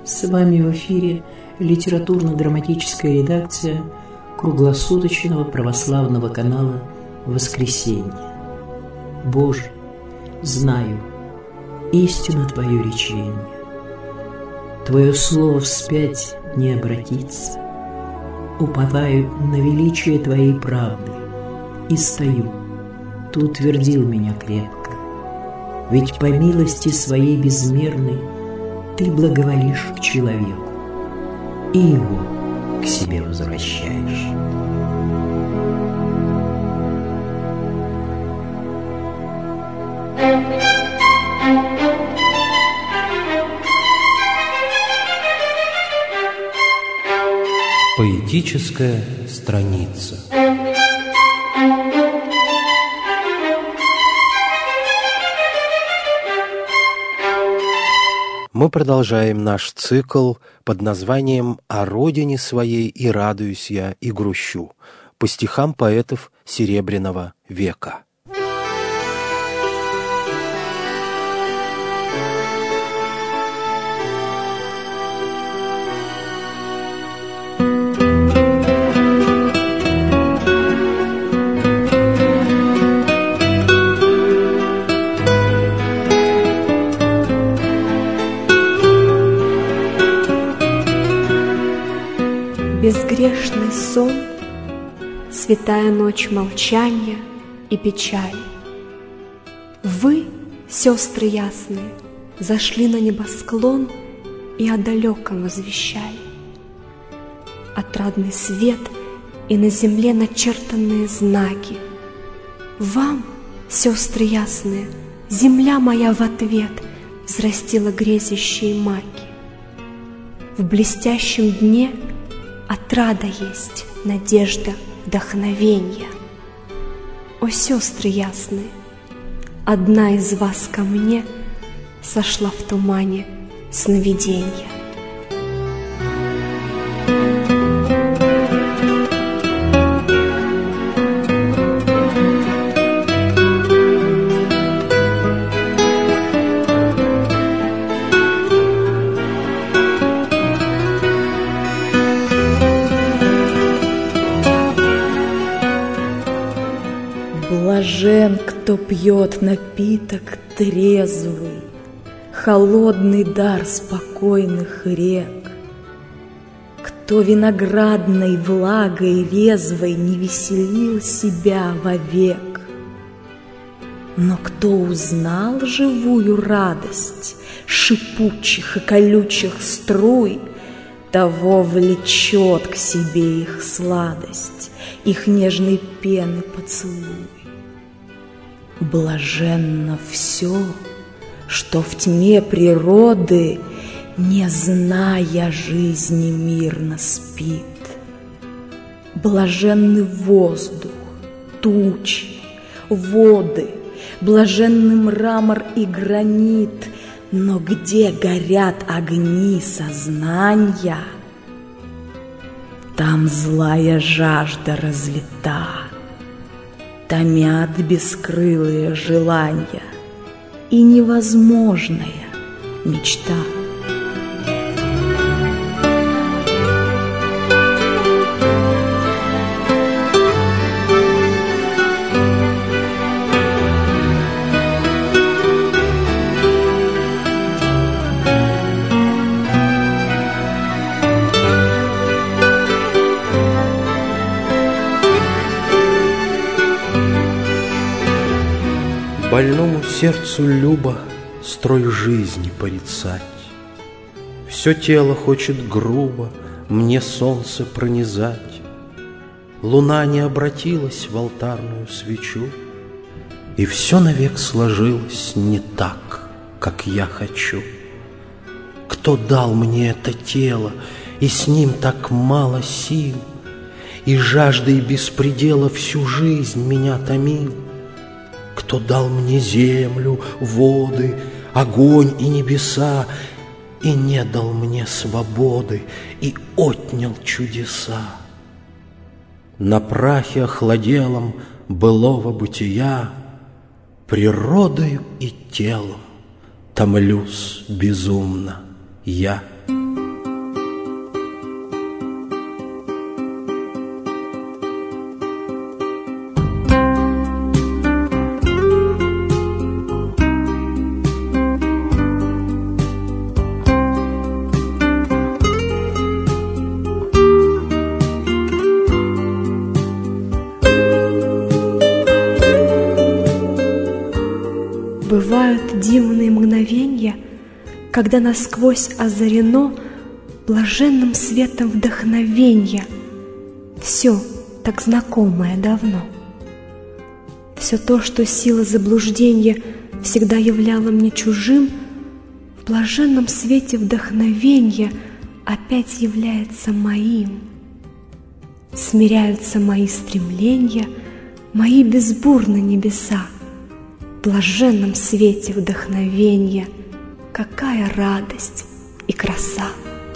С вами в эфире литературно-драматическая редакция круглосуточного православного канала «Воскресенье». Боже, знаю истину Твое речение. Твое слово вспять не обратится. Уповаю на величие Твоей правды и стою. Ты утвердил меня крепко. Ведь по милости Своей безмерной Ты благоволишь к человеку и его к себе возвращаешь. Поэтическая страница. Мы продолжаем наш цикл под названием «О родине своей и радуюсь я, и грущу» по стихам поэтов Серебряного века. Безгрешный сон, святая ночь молчания и печали. Вы, сестры ясные, зашли на небосклон и о далеком возвещали. Отрадный свет и на земле начертанные знаки. Вам, сестры ясные, земля моя в ответ взрастила грезящие маки. В блестящем дне отрада есть, надежда, вдохновенье. О, сестры ясные, одна из вас ко мне сошла в тумане сновиденья. Блажен, кто пьет напиток трезвый, холодный дар спокойных рек, кто виноградной влагой резвой не веселил себя вовек. Но кто узнал живую радость шипучих и колючих струй, того влечет к себе их сладость, их нежной пены поцелуй. Блаженно все, что в тьме природы, не зная жизни, мирно спит. Блаженный воздух, тучи, воды, блаженный мрамор и гранит, но где горят огни сознания, там злая жажда разлита, томят бескрылые желания и невозможная мечта. Больному сердцу любо строй жизни порицать. Все тело хочет грубо мне солнце пронизать. Луна не обратилась в алтарную свечу, и все навек сложилось не так, как я хочу. Кто дал мне это тело, и с ним так мало сил, и жаждой без предела всю жизнь меня томил? Кто дал мне землю, воды, огонь и небеса, и не дал мне свободы, и отнял чудеса? На прахе охладелом былого бытия природою и телом томлюсь безумно я. Бывают дивные мгновенья, когда насквозь озарено блаженным светом вдохновенья все так знакомое давно. Все то, что сила заблуждения всегда являла мне чужим, в блаженном свете вдохновенья опять является моим. Смиряются мои стремления, мои безбурны небеса. В блаженном свете вдохновенья какая радость и краса!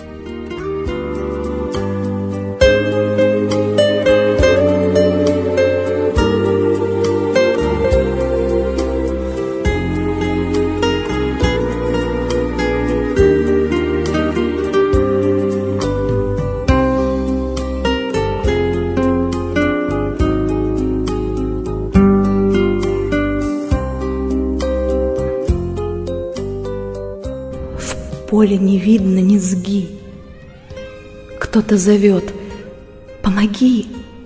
В поле не видно низги. Кто-то зовет: «Помоги!»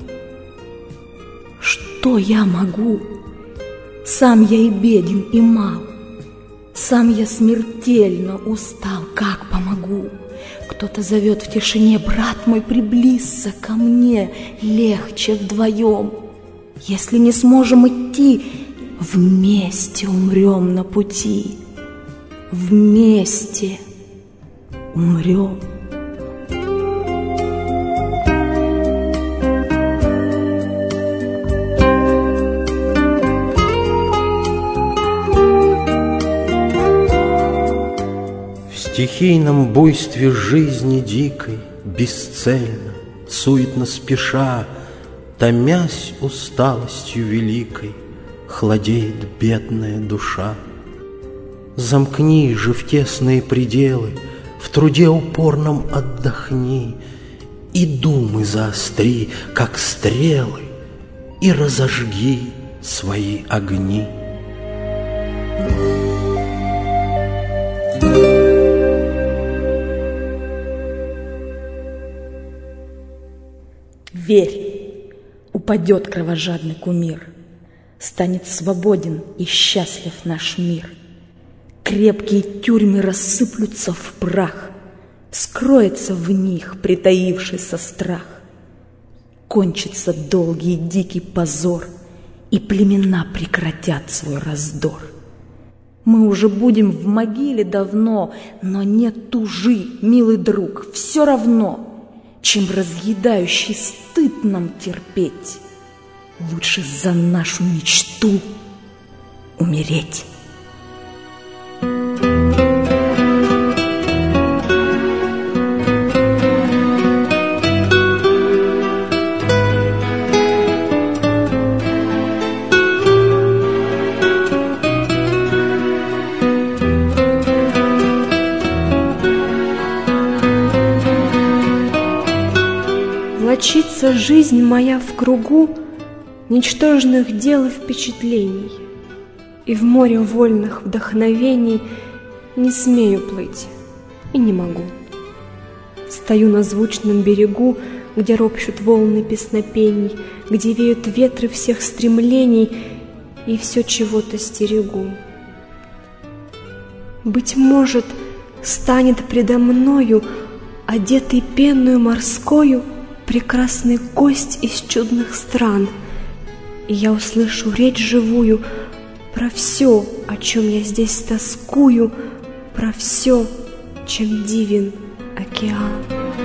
Что я могу? Сам я и беден, и мал. Сам я смертельно устал. Как помогу? Кто-то зовет в тишине: «Брат мой, приблизься ко мне, легче вдвоем. Если не сможем идти, вместе умрем на пути. Вместе умрем». В стихийном буйстве жизни дикой, бесцельно, суетно спеша, томясь усталостью великой, хладеет бедная душа. Замкни же в тесные пределы, в труде упорном отдохни, и думы заостри, как стрелы, и разожги свои огни. Верь, упадет кровожадный кумир, станет свободен и счастлив наш мир. Крепкие тюрьмы рассыплются в прах, скроется в них притаившийся страх. Кончится долгий дикий позор, и племена прекратят свой раздор. Мы уже будем в могиле давно, но не тужи, милый друг, все равно, чем разъедающий стыд нам терпеть. Лучше за нашу мечту умереть. Влачится жизнь моя в кругу ничтожных дел и впечатлений, и в море вольных вдохновений не смею плыть и не могу. Стою на звучном берегу, где ропщут волны песнопений, где веют ветры всех стремлений, и все чего-то стерегу. Быть может, станет предо мною, одетый пенную морскою, прекрасный гость из чудных стран, и я услышу речь живую про все, о чем я здесь тоскую, про все, чем дивен океан.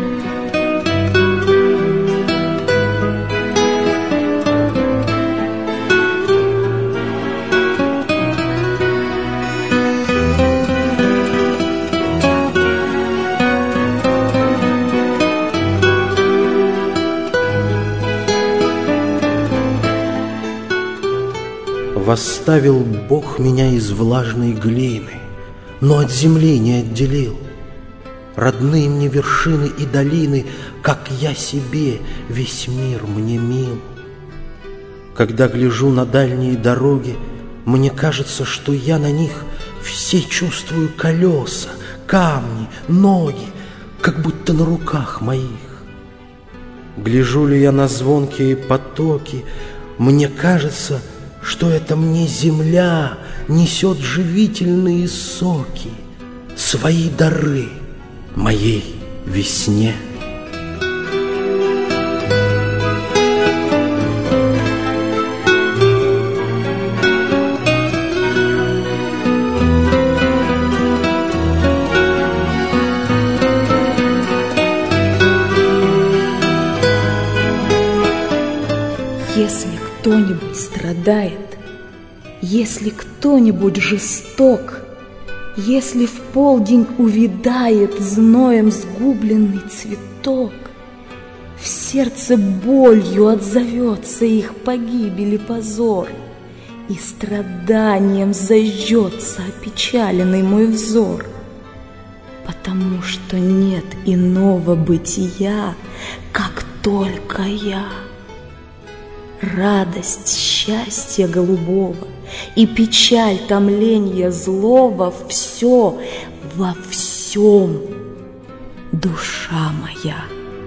Восставил Бог меня из влажной глины, но от земли не отделил. Родные мне вершины и долины, как я себе, весь мир мне мил. Когда гляжу на дальние дороги, мне кажется, что я на них все чувствую колеса, камни, ноги, как будто на руках моих. Гляжу ли я на звонкие потоки, мне кажется, что это мне земля несет живительные соки, свои дары моей весне. Если кто-нибудь страдает, если кто-нибудь жесток, если в полдень увядает зноем сгубленный цветок, в сердце болью отзовется их погибель и позор, и страданием зажжется опечаленный мой взор, потому что нет иного бытия, как только я. Радость счастья голубого и печаль томления злого — все во всем душа моя.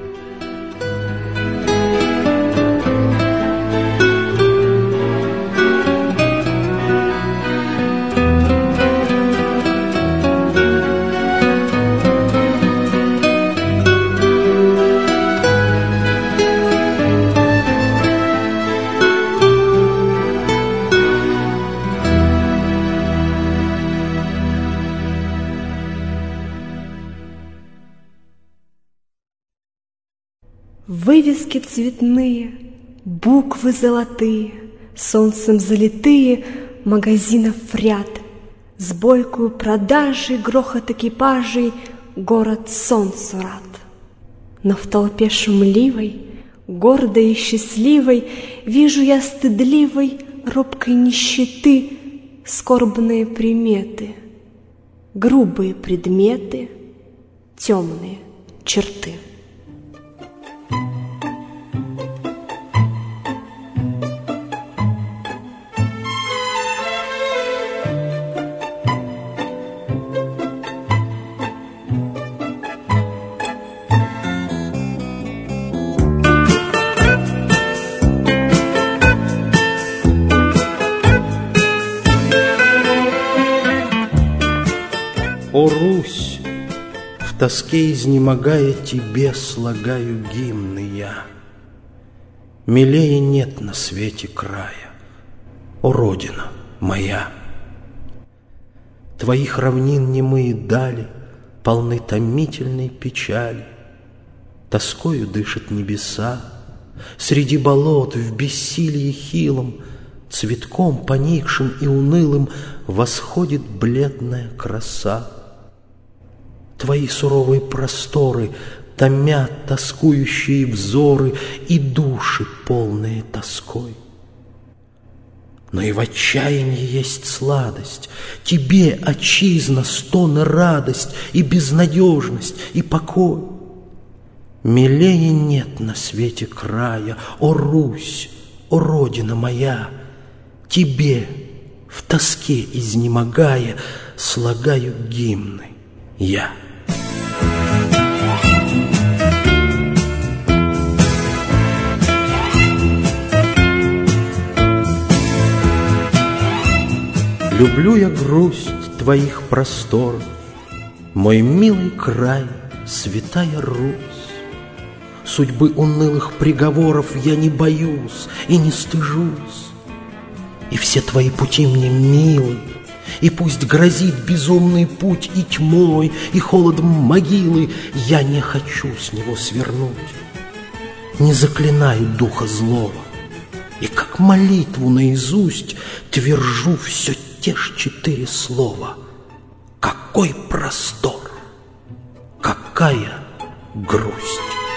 Вывески цветные, буквы золотые, солнцем залитые, магазинов ряд, с бойкою продажей, грохот экипажей, город солнцу рад. Но в толпе шумливой, гордой и счастливой, вижу я стыдливой, робкой нищеты скорбные приметы, грубые предметы, темные черты. О, Русь, в тоске изнемогая тебе слагаю гимны я. Милее нет на свете края, о, Родина моя. Твоих равнин немые дали полны томительной печали. Тоскою дышат небеса, среди болот в бессилии хилом, цветком поникшим и унылым восходит бледная краса. Твои суровые просторы томят тоскующие взоры и души, полные тоской. Но и в отчаянии есть сладость, тебе, отчизна, стон и радость, и безнадежность, и покой. Милее нет на свете края, о, Русь, о, Родина моя, тебе, в тоске изнемогая, слагаю гимны я. Люблю я грусть твоих просторов, мой милый край, святая Русь. Судьбы унылых приговоров я не боюсь и не стыжусь. И все твои пути мне милы, и пусть грозит безумный путь и тьмой, и холодом могилы, я не хочу с него свернуть. Не заклинаю духа злого, и как молитву наизусть твержу все те ж 4 слова. Какой простор, какая грусть!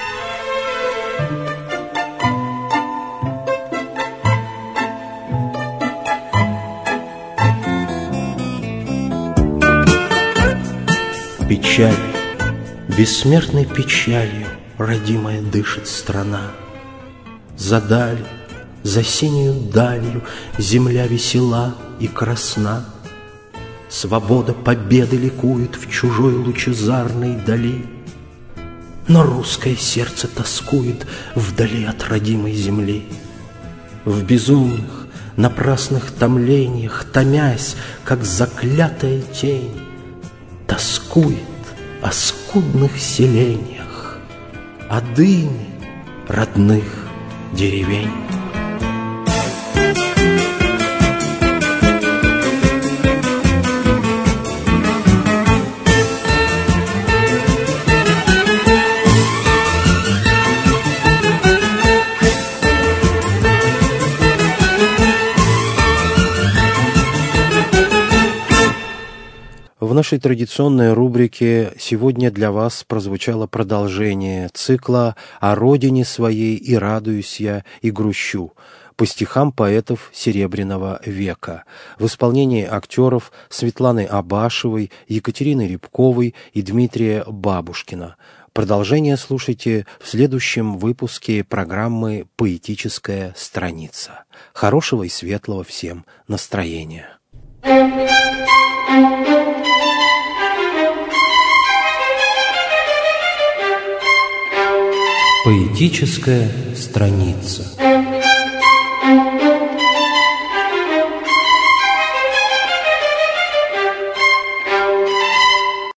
Печаль, бессмертной печалью родимая дышит страна. За даль, за синюю далью земля весела и красна. Свобода победы ликует в чужой лучезарной дали. Но русское сердце тоскует вдали от родимой земли. В безумных, напрасных томлениях, томясь, как заклятая тень, тоскует о скудных селениях, о дыме родных деревень. В нашей традиционной рубрике сегодня для вас прозвучало продолжение цикла «О родине своей и радуюсь я, и грущу» по стихам поэтов Серебряного века в исполнении актеров Светланы Абашевой, Екатерины Рябковой и Дмитрия Бабушкина. Продолжение слушайте в следующем выпуске программы «Поэтическая страница». Хорошего и светлого всем настроения. Поэтическая страница.